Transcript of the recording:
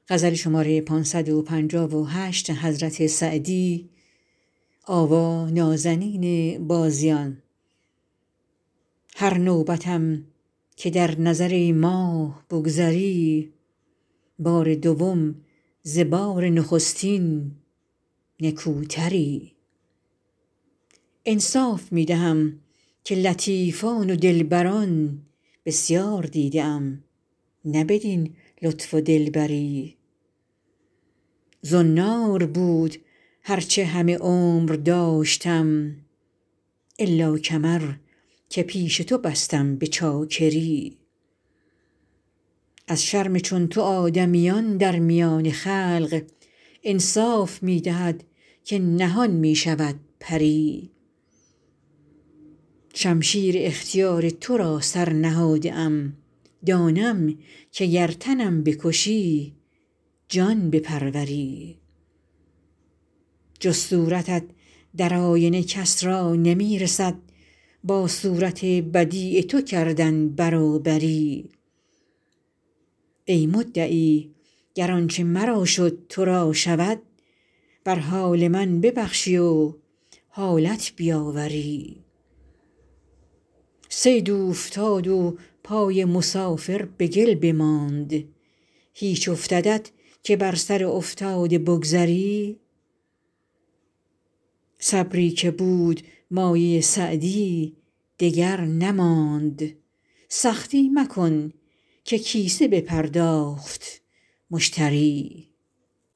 هر نوبتم که در نظر ای ماه بگذری بار دوم ز بار نخستین نکوتری. انصاف می دهم که لطیفان و دلبران بسیار دیده ام نه بدین لطف و دلبری. زنار بود هر چه همه عمر داشتم الا کمر که پیش تو بستم به چاکری. از شرم چون تو آدمیان در میان خلق انصاف می دهد که نهان می شود پری. شمشیر اختیار تو را سر نهاده ام دانم که گر تنم بکشی جان بپروری. جز صورتت در آینه کس را نمی رسد با صورت بدیع تو کردن برابری. ای مدعی گر آنچه مرا شد تو را شود بر حال من ببخشی و حالت بیاوری. صید اوفتاد و پای مسافر به گل بماند هیچ افتدت که بر سر افتاده بگذری. صبری که بود مایه سعدی دگر نماند سختی مکن که کیسه بپرداخت مشتری.